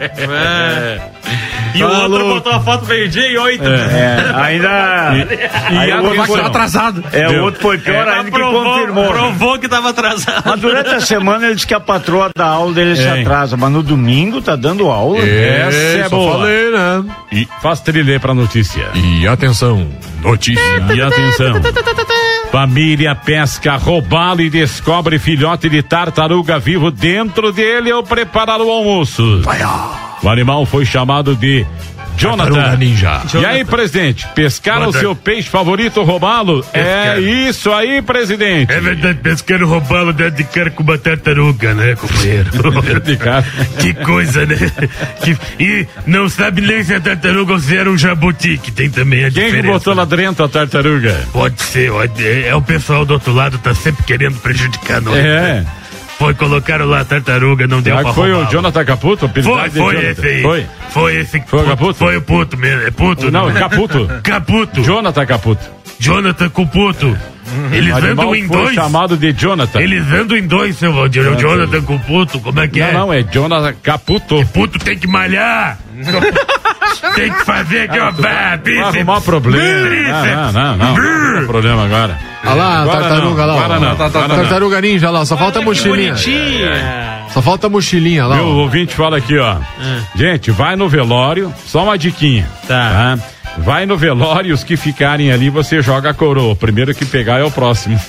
E o outro botou a foto meio-dia e 8. Ainda. E o outro foi atrasado. O outro foi pior ainda que confirmou. Provou que tava atrasado. Mas durante a semana ele disse que a patroa da aula dele se atrasa, mas no domingo tá dando aula. Essa é boa. Falei, né? E faz trilhê pra notícia. E atenção, notícia. E atenção. Família pesca roubalo e descobre filhote de tartaruga vivo dentro dele ao preparar o almoço. O animal foi chamado de Jonathan. Ninja. E aí, presidente, pescaram o seu peixe favorito, roubalo? É isso aí, presidente. É verdade, pescaram roubalo dentro de cara com uma tartaruga, né, companheiro? Que coisa, né? E não sabe nem se a tartaruga ou se era um jabuti, que tem também a diferença. Quem botou lá dentro a tartaruga? Pode ser, é o pessoal do outro lado, tá sempre querendo prejudicar nós. Foi, colocaram lá a tartaruga, não deu pra roubar. Foi o Jonathan Caputo? Foi esse aí. Foi esse. Foi o Caputo? Foi o Puto mesmo. É Puto? Não, Caputo. Caputo. Jonathan Caputo. Jonathan Caputo. Eles andam em dois. Chamado de Jonathan. Eles andam em dois, seu Valdir. É o Jonathan Caputo, como é que é? Não, é Jonathan Caputo. Puto tem que malhar. Tem que fazer aqui, ó. Vai arrumar problema. Não. Não problema agora. Olha lá, a tartaruga lá. Agora não. Tartaruga ninja lá, só falta a mochilinha. Só falta a mochilinha lá. O ouvinte fala aqui, ó. Gente, vai no velório, só uma diquinha. Tá? Vai no velório, os que ficarem ali, você joga a coroa. O primeiro que pegar é o próximo.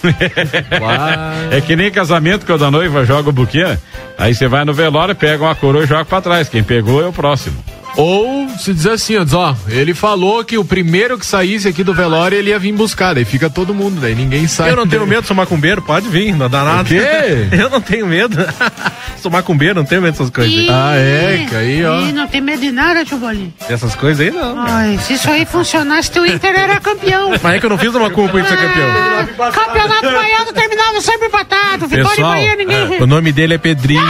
É que nem casamento, quando a noiva joga o buquê. Aí você vai no velório, pega uma coroa e joga pra trás. Quem pegou é o próximo. Ou se diz assim, ó, ele falou que o primeiro que saísse aqui do velório ele ia vir buscar, daí fica todo mundo, daí ninguém sai. Eu não tenho medo de ser macumbeiro, pode vir, não dá nada. O quê? Eu não tenho medo. Sou macumbeiro, não tenho medo dessas coisas. Aí, ó. Não tem medo de nada, tio Bolinho. Essas coisas aí não. Ai, se isso aí funcionasse, teu Inter era campeão. Mas é que eu não fiz uma culpa pra ele ser campeão. Campeonato baiano terminava sempre empatado. Vitória e Bahia, ninguém. O nome dele é Pedrinho.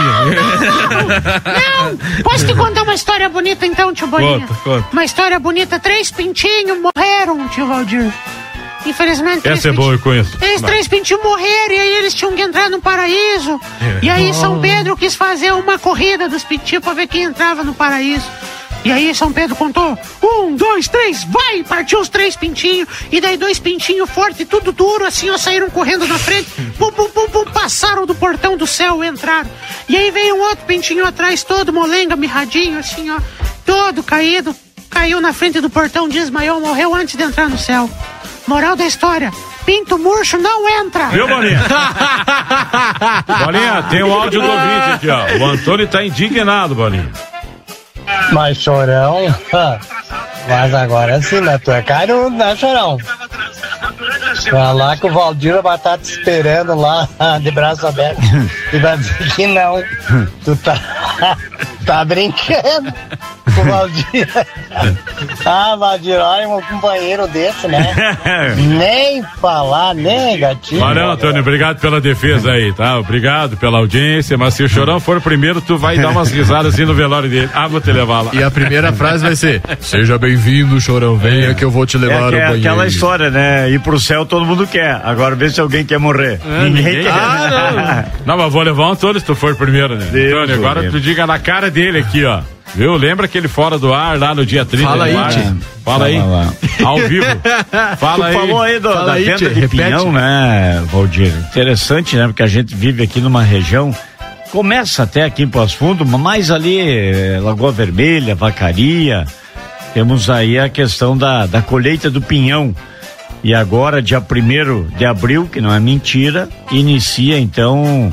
Não, posso te contar uma história bonita então, tio Bolinha? Conta. Uma história bonita, 3 pintinhos morreram, tio Valdir. Infelizmente. Essa é boa, eu conheço. Esses 3 pintinhos morreram e aí eles tinham que entrar no paraíso. E aí São Pedro quis fazer uma corrida dos pintinhos pra ver quem entrava no paraíso. E aí São Pedro contou, 1, 2, 3, vai! Partiu os 3 pintinhos, e daí 2 pintinhos fortes, tudo duro, assim, ó, saíram correndo na frente, pum, passaram do portão do céu, entraram. E aí veio um outro pintinho atrás, todo molenga, mirradinho, assim, ó, todo caído, caiu na frente do portão, desmaiou, morreu antes de entrar no céu. Moral da história, pinto murcho não entra. Viu, Bolinha? Bolinha, tem um áudio do ouvinte aqui, ó, o Antônio tá indignado, Bolinha. Mas Chorão, mas agora sim, na tua cara, né, Chorão? Vai lá que o Valdir vai estar te esperando lá, de braço aberto, e vai dizer que não, tu tá brincando. com o Valdir. Valdir, olha, um companheiro desse, né? Nem falar, nem gatinho. Valeu, Antônio, obrigado pela defesa aí, tá? Obrigado pela audiência, mas se o Chorão for primeiro, tu vai dar umas risadas assim no velório dele. Vou te levar lá. E a primeira frase vai ser: seja bem-vindo, Chorão, venha que eu vou te levar ao banheiro. É aquela história, né? Ir pro céu todo mundo quer, agora vê se alguém quer morrer. Ninguém quer. Não, mas vou levar o Antônio se tu for primeiro, né? Antônio, agora tu diga na cara dele aqui, ó. Viu? Lembra aquele fora do ar lá no dia 30? Fala aí, Fala aí. Ao vivo. Fala aí. Tu falou aí da venda de pinhão, né, Valdir? Interessante, né? Porque a gente vive aqui numa região, começa até aqui em Passo Fundo, mas mais ali, Lagoa Vermelha, Vacaria, temos aí a questão da colheita do pinhão. E agora, dia 1º de abril, que não é mentira, inicia então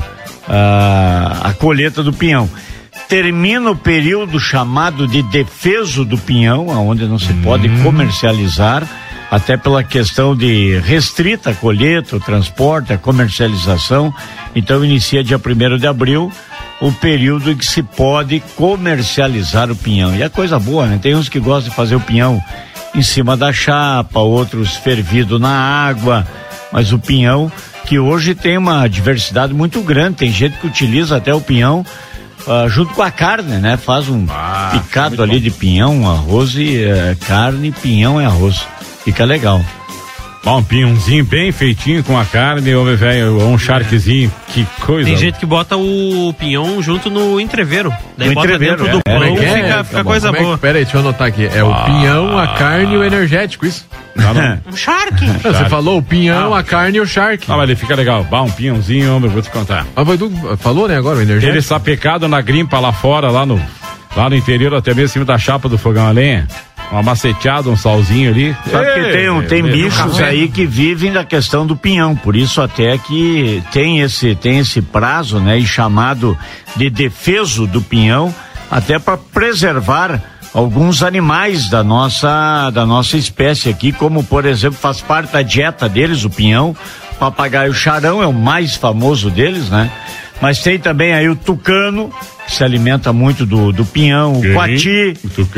a colheita do pinhão. Termina o período chamado de defeso do pinhão, onde não se pode comercializar, até pela questão de restrita a colheita, o transporte, a comercialização. Então inicia dia 1º de abril o período em que se pode comercializar o pinhão. E é coisa boa, né? Tem uns que gostam de fazer o pinhão em cima da chapa, outros fervido na água, mas o pinhão, que hoje tem uma diversidade muito grande, tem gente que utiliza até o pinhão junto com a carne, né? Faz um picado ali de pinhão, arroz e carne, pinhão e arroz. Fica legal. Um pinhãozinho bem feitinho com a carne, ou um charquezinho, que coisa. Tem gente que bota o pinhão junto no entreveiro. Daí bota dentro do pão, fica coisa boa. Pera aí, deixa eu anotar aqui. É o pinhão, a carne e o energético, isso? Um charque. Você falou o pinhão, a carne e o charque. Mas ele fica legal. Um pinhãozinho, homem, eu vou te contar. Falou, né, agora o energético? Ele sapecado na grimpa lá fora, lá no interior, até mesmo em cima da chapa do fogão a lenha. Uma maceteada, um salzinho ali. Sabe que tem bichos aí que vivem da questão do pinhão, por isso até que tem esse prazo, né, e chamado de defeso do pinhão, até para preservar alguns animais da nossa espécie aqui, como por exemplo, faz parte da dieta deles o pinhão. O papagaio charão é o mais famoso deles, né? Mas tem também aí o tucano, que se alimenta muito do pinhão, o quati,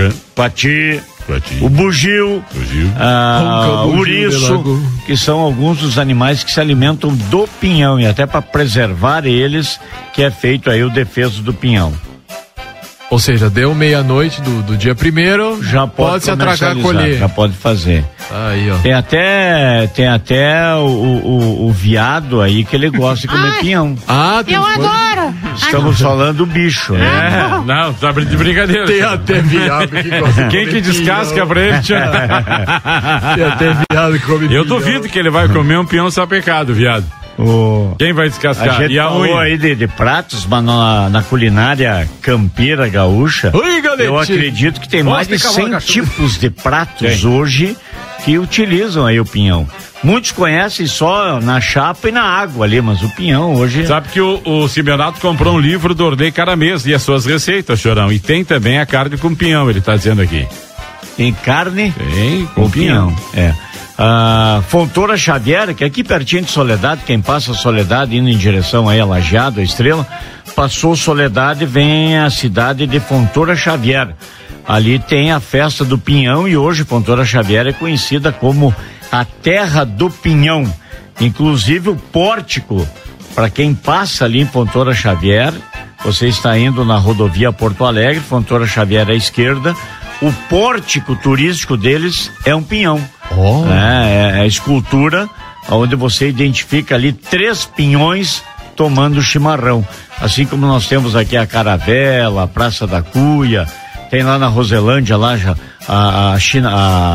o bugio, o ouriço, que são alguns dos animais que se alimentam do pinhão, e até para preservar eles que é feito aí o defeso do pinhão. Ou seja, deu meia-noite do dia 1º, já pode se atracar a colher. Já pode fazer. Aí, ó. Tem até o viado aí que ele gosta de comer pinhão. Eu adoro. Estamos falando do bicho, né? Não, tá de brincadeira. Tem até viado que gosta. Quem que descasca pra ele? Tem até viado que come pinhão. Eu duvido que ele vai comer um pinhão sapecado, viado. Quem vai descascar? A gente falou aí de pratos, mas na culinária campeira gaúcha, eu acredito que tem mais de 100 tipos de pratos hoje que utilizam aí o pinhão. Muitos conhecem só na chapa e na água ali, mas o pinhão hoje... Sabe que o Simeonato comprou um livro do Ornei Caramês e as suas receitas, Chorão, e tem também a carne com pinhão, ele tá dizendo aqui. Tem carne? Tem, com pinhão. Fontoura Xavier, que é aqui pertinho de Soledade, quem passa Soledade indo em direção aí a Lajeado, a Estrela, passou Soledade, vem a cidade de Fontoura Xavier. Ali tem a festa do pinhão e hoje Fontoura Xavier é conhecida como a terra do pinhão. Inclusive o pórtico, para quem passa ali em Fontoura Xavier, você está indo na rodovia Porto Alegre, Fontoura Xavier à esquerda, o pórtico turístico deles é um pinhão. É a escultura onde você identifica ali 3 pinhões tomando chimarrão. Assim como nós temos aqui a Caravela, a Praça da Cuia, tem lá na Roselândia, lá já a China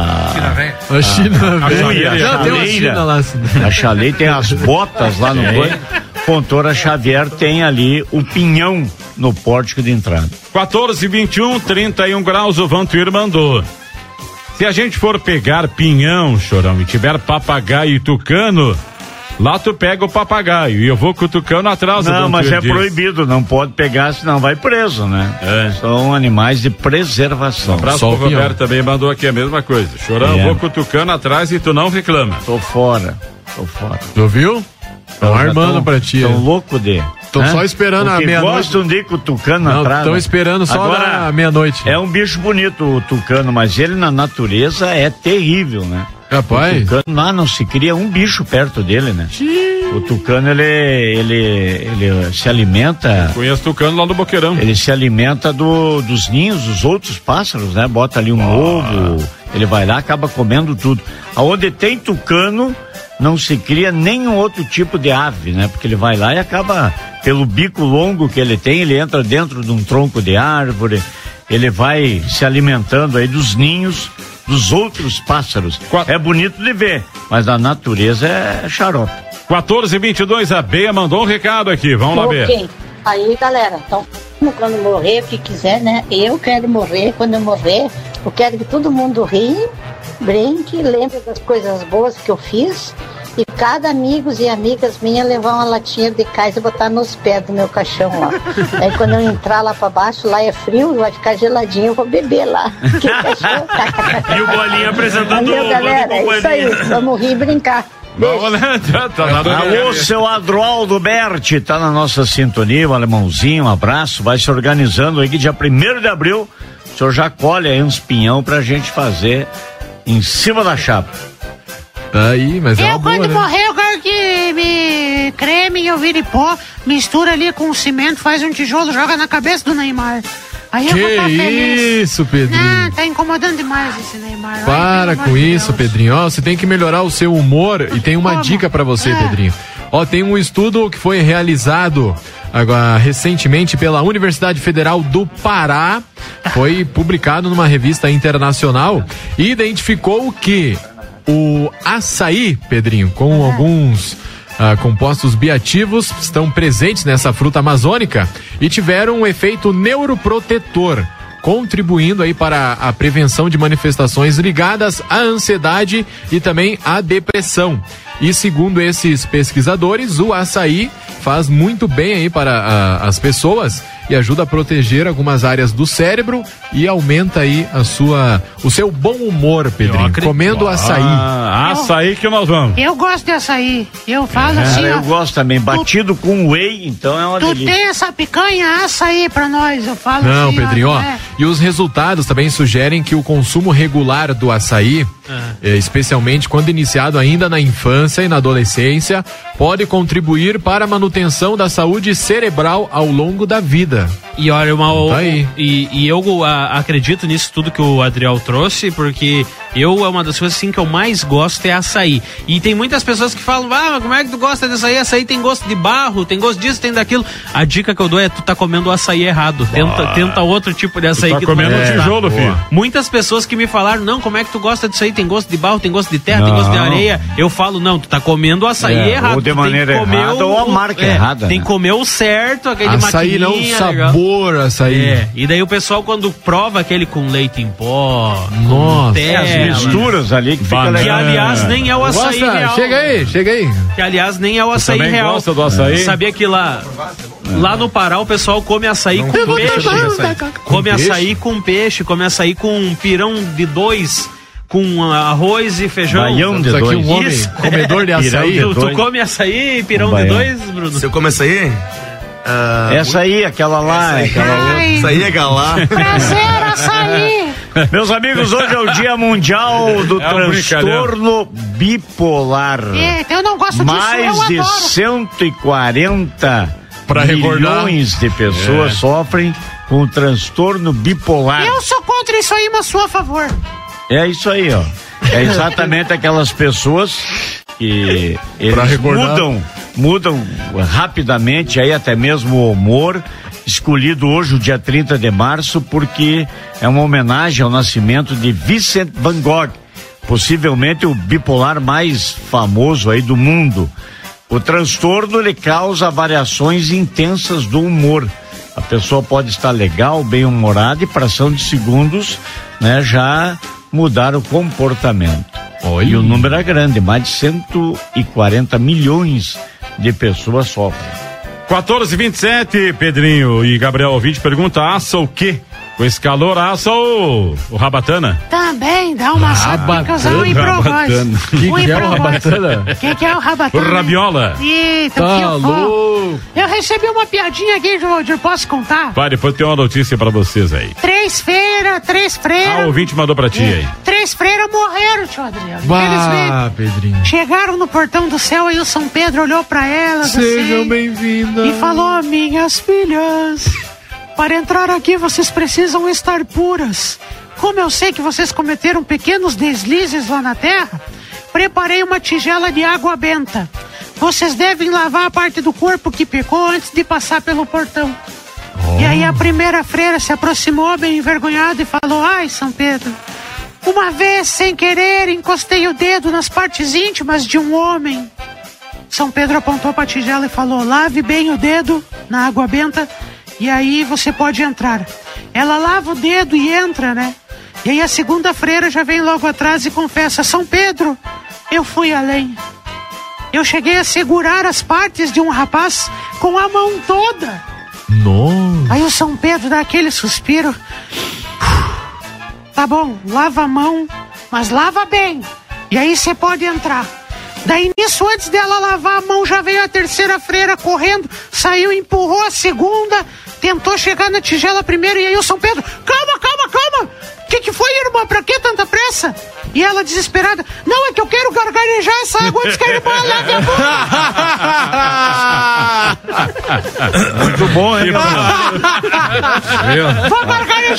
a chaleira, tem as botas lá no banho. Fontoura Xavier tem ali o pinhão no pórtico de entrada. 14:21, 31 graus, o Vantuir mandou. Se a gente for pegar pinhão, Chorão, e tiver papagaio e tucano, lá tu pega o papagaio e eu vou com o tucano atrás. Não, mas é proibido, não pode pegar, senão vai preso, né? São animais de preservação. Um abraço pro Roberto também mandou aqui a mesma coisa. Chorão, vou com o tucano atrás e tu não reclama. Tô fora. Tu viu? Estão armando pra ti. Tão louco de... Tô só esperando a meia-noite. Gostam de ir com o tucano atrás. Estão esperando só a meia-noite. É um bicho bonito o tucano, mas ele na natureza é terrível, né? Rapaz. O tucano lá não se cria um bicho perto dele, né? O tucano, ele se alimenta... Conheço tucano lá no Boqueirão. Ele se alimenta dos ninhos dos outros pássaros, né? Bota ali um ovo, ele vai lá, acaba comendo tudo. Aonde tem tucano, não se cria nenhum outro tipo de ave, né? Porque ele vai lá e acaba, pelo bico longo que ele tem, ele entra dentro de um tronco de árvore, ele vai se alimentando aí dos ninhos dos outros pássaros. É bonito de ver, mas a natureza é xarope. 14h22, a Bea mandou um recado aqui, vamos lá, Bea. Ok, aí galera, então quando morrer, o que quiser, né? Eu quero morrer, quando eu morrer, eu quero que todo mundo rie, brinque, lembre das coisas boas que eu fiz e cada amigos e amigas minha levar uma latinha de cais e botar nos pés do meu caixão lá. Aí quando eu entrar lá pra baixo, lá é frio, vai ficar geladinho, eu vou beber lá. Que cachorro. E o Bolinha apresentando o galera, é isso aí, vamos rir e brincar. Alô, seu Adroaldo Berti, tá na nossa sintonia, o alemãozinho, um abraço, vai se organizando aí que dia 1º de abril, o senhor já colhe aí uns pinhão pra gente fazer em cima da chapa. Aí, mas é uma boa, quando né? morrer, eu quero que me creme e eu vire pó, mistura ali com cimento, faz um tijolo, joga na cabeça do Neymar. Aí eu vou estar feliz. Isso, Pedrinho. Ah, tá incomodando demais esse Neymar. Para com isso, Pedrinho. Ó, você tem que melhorar o seu humor e tem uma dica pra você, Pedrinho. Ó, tem um estudo que foi realizado agora recentemente pela Universidade Federal do Pará, foi publicado numa revista internacional e identificou que o açaí, Pedrinho, com alguns compostos bioativos estão presentes nessa fruta amazônica e tiveram um efeito neuroprotetor, contribuindo aí para a prevenção de manifestações ligadas à ansiedade e também à depressão. E segundo esses pesquisadores, o açaí faz muito bem aí para as pessoas e ajuda a proteger algumas áreas do cérebro e aumenta aí o seu bom humor, Pedrinho, comendo açaí. Açaí que nós vamos. Eu gosto de açaí, eu falo assim, eu gosto também, batido com whey, então é uma delícia. Tu tem essa picanha, açaí pra nós, eu falo Não, assim. Pedrinho, e os resultados também sugerem que o consumo regular do açaí, especialmente quando iniciado ainda na infância e na adolescência, pode contribuir para a manutenção da saúde cerebral ao longo da vida. E olha, eu acredito nisso tudo que o Adriel trouxe, porque é uma das coisas assim que eu mais gosto é açaí. E tem muitas pessoas que falam, mas como é que tu gosta de açaí? Açaí tem gosto de barro, tem gosto disso, tem daquilo. A dica que eu dou é tu tá comendo o açaí errado. Tenta outro tipo de açaí. Tu tá comendo um tijolo, filho. Muitas pessoas que me falaram, não, como é que tu gosta disso aí? Tem gosto de barro, tem gosto de terra, tem gosto de areia. Eu falo, não, tu tá comendo o açaí errado. Ou de maneira errada ou a marca errada. Tem que comer o certo, aquele açaí não sabor, açaí. E daí o pessoal quando prova aquele com leite em pó, nossa, as misturas ali que fica legal. Que aliás nem é o açaí real. Chega aí. Que aliás nem é o açaí real. Gosta do açaí? Sabia que lá no Pará o pessoal come açaí com peixe. Come açaí com peixe, come açaí com pirão de 2. Com arroz e feijão. Baião de 2. Aqui um homem comedor de açaí. Tu come açaí e pirão de 2, Bruno? Você come açaí? Essa aí, aquela lá, aquela outra. Isso aí é galá. Prazer, açaí. Meus amigos, hoje é o Dia Mundial do Transtorno Bipolar. Eu não gosto disso, mais de 140 milhões de pessoas sofrem com o transtorno bipolar. Eu sou contra isso aí, mas sou a favor. É isso aí, ó. É exatamente aquelas pessoas que eles mudam rapidamente aí até mesmo o humor, escolhido hoje o dia 30 de março porque é uma homenagem ao nascimento de Vincent van Gogh, possivelmente o bipolar mais famoso aí do mundo. O transtorno ele causa variações intensas do humor. A pessoa pode estar legal, bem-humorada e fração de segundos, né, já mudar o comportamento. Olha. E o número é grande, mais de 140 milhões de pessoas sofrem. 14h27, Pedrinho e Gabriel ouvinte pergunta, assa o quê? Com esse calor, assa o rabatana? Também, dá uma rabatana. O improvóis. O que é o rabatana? O que é o rabatana? O rabiola. Eita, tá louco. Eu recebi uma piadinha aqui, Valdir, posso contar? Vai, depois tem uma notícia pra vocês aí. 3 freiras. O ouvinte mandou pra ti aí. 3 freiras morreram, tio Adriano. Pedrinho. Chegaram no portão do céu e o São Pedro olhou pra elas Sejam assim, bem-vindas. E falou: minhas filhas, para entrar aqui vocês precisam estar puras. Como eu sei que vocês cometeram pequenos deslizes lá na terra, preparei uma tigela de água benta. Vocês devem lavar a parte do corpo que pecou antes de passar pelo portão. E aí a primeira freira se aproximou bem envergonhada e falou: ai, São Pedro, uma vez, sem querer, encostei o dedo nas partes íntimas de um homem. São Pedro apontou para a tigela e falou: lave bem o dedo na água benta e aí você pode entrar. Ela lava o dedo e entra, né? E aí a segunda freira já vem logo atrás e confessa: São Pedro, eu fui além. Eu cheguei a segurar as partes de um rapaz com a mão toda. Nossa. Aí o São Pedro dá aquele suspiro. Tá bom, lava a mão, mas lava bem. E aí você pode entrar. Daí nisso, antes dela lavar a mão, já veio a terceira freira correndo, saiu, empurrou a segunda, tentou chegar na tigela primeiro, e aí o São Pedro: calma. O que foi, irmã? Pra que tanta pressa? E ela desesperada: não, é que eu quero gargarejar essa água antes que a irmã lave a mão. Muito bom, hein? Vou gargarejar.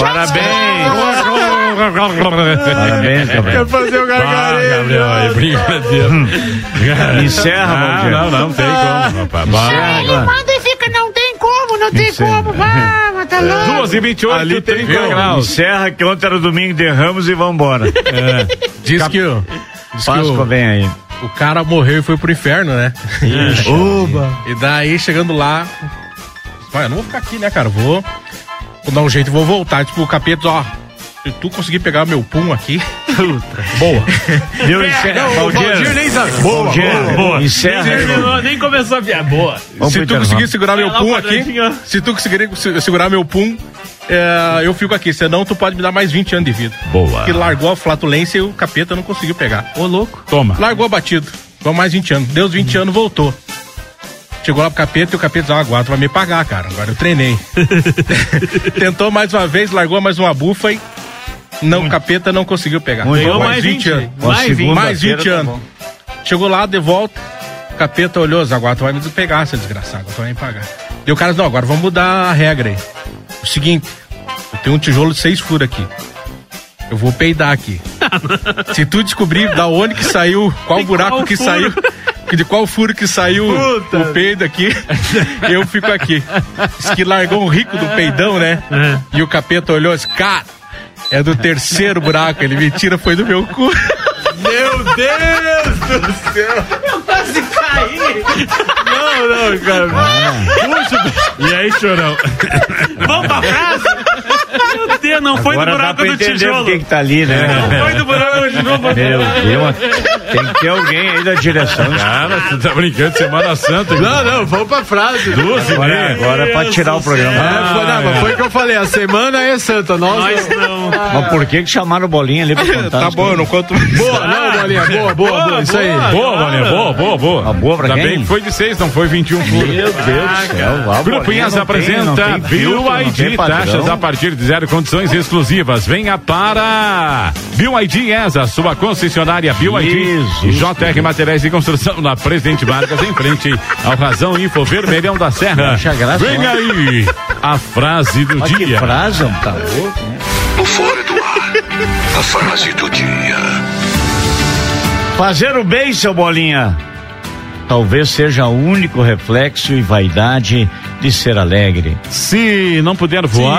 Parabéns, Gabriel. Quer fazer o gargarejo? Gabriel, aí, brincadeira. Encerra, Valdir. Não tem como, rapaz. Ele manda e fica: não tem como. Vamos, tá louco. 2h28, ali tem 30 graus. Encerra que ontem era domingo, derramos e vambora. Diz que Páscoa vem aí. o cara morreu e foi pro inferno, né? Oba. E daí, chegando lá, eu não vou ficar aqui, né, cara? Vou dar um jeito e vou voltar. Tipo, o capeta, ó, se tu conseguir pegar meu pum aqui, boa. Deu Valdir nem sabe. Boa. Encerra. Nem começou a piar. Boa. Se tu conseguir segurar meu pum aqui, se tu conseguir segurar meu pum, eu fico aqui. Senão tu pode me dar mais 20 anos de vida. Boa. Que largou a flatulência e o capeta não conseguiu pegar. Ô, louco. Toma. Largou batido. Vamos mais 20 anos. Deu os 20 anos, voltou. Chegou lá pro capeta e o capeta disse: agora tu vai me pagar, cara. Agora eu treinei. Tentou mais uma vez, largou mais uma bufa e o capeta não conseguiu pegar. Ganhou mais 20 anos. Mais 20 anos. Chegou lá, de volta, o capeta olhou: agora tu vai me pegar, seu desgraçado, agora tu vai me pagar. Deu o cara: não, agora vamos mudar a regra aí. O seguinte, eu tenho um tijolo de 6 furos aqui. Eu vou peidar aqui. Se tu descobrir da onde que saiu, qual buraco que saiu, de qual furo que saiu o peido aqui, eu fico aqui. Diz que largou um rico do peidão, né? E o capeta olhou e disse: cara, é do terceiro buraco. Ele: mentira, foi do meu cu. Meu Deus do céu. Eu quase caí. Não, cara. E aí, chorão? Vamos pra frase? Meu Deus, não foi Agora do buraco do tijolo. Quem que tá ali, né? Não foi do buraco de novo. Meu Deus, tem que ter alguém aí da direção. Cara, tu tá brincando de Semana Santa? Não, vamos pra frase. Agora é pra tirar o programa. Mas foi o que eu falei, a semana é santa, nós não. Mas por que chamaram Bolinha ali pra contar? Tá bom, eu não conto. Boa, não, Bolinha, boa, isso aí. Boa, Bolinha, boa. Boa pra Ainda quem? bem que foi de 6, não foi 21 furos. Meu Deus do céu. Grupo Inhas apresenta BYD, taxas a partir de 0, condições exclusivas. Venha para BYD ESA, sua concessionária BYD e JR Materiais de Construção na Presidente Vargas, em frente ao Razão Info Vermelhão da Serra. Vem aí a frase do dia. Que frase, tá louco, né? O Fora do Ar, a frase do dia. Fazer o bem, seu Bolinha, talvez seja o único reflexo e vaidade de ser alegre. Se não puder voar...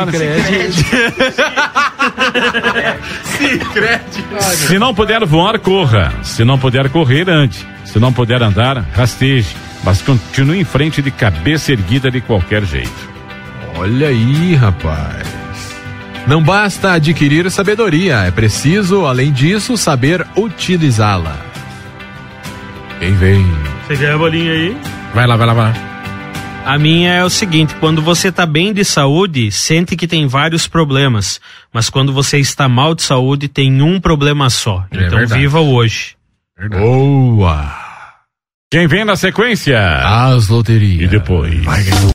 Se não puder voar, corra. Se não puder correr, ande. Se não puder andar, rasteje. Mas continue em frente de cabeça erguida de qualquer jeito. Olha aí, rapaz. Não basta adquirir sabedoria, é preciso, além disso, saber utilizá-la. Quem vem? Você quer a bolinha aí? Vai lá. A minha é o seguinte: quando você tá bem de saúde, sente que tem vários problemas, mas quando você está mal de saúde, tem um problema só. Então viva o hoje. Verdade. Boa! Quem vem na sequência? As loterias. E depois?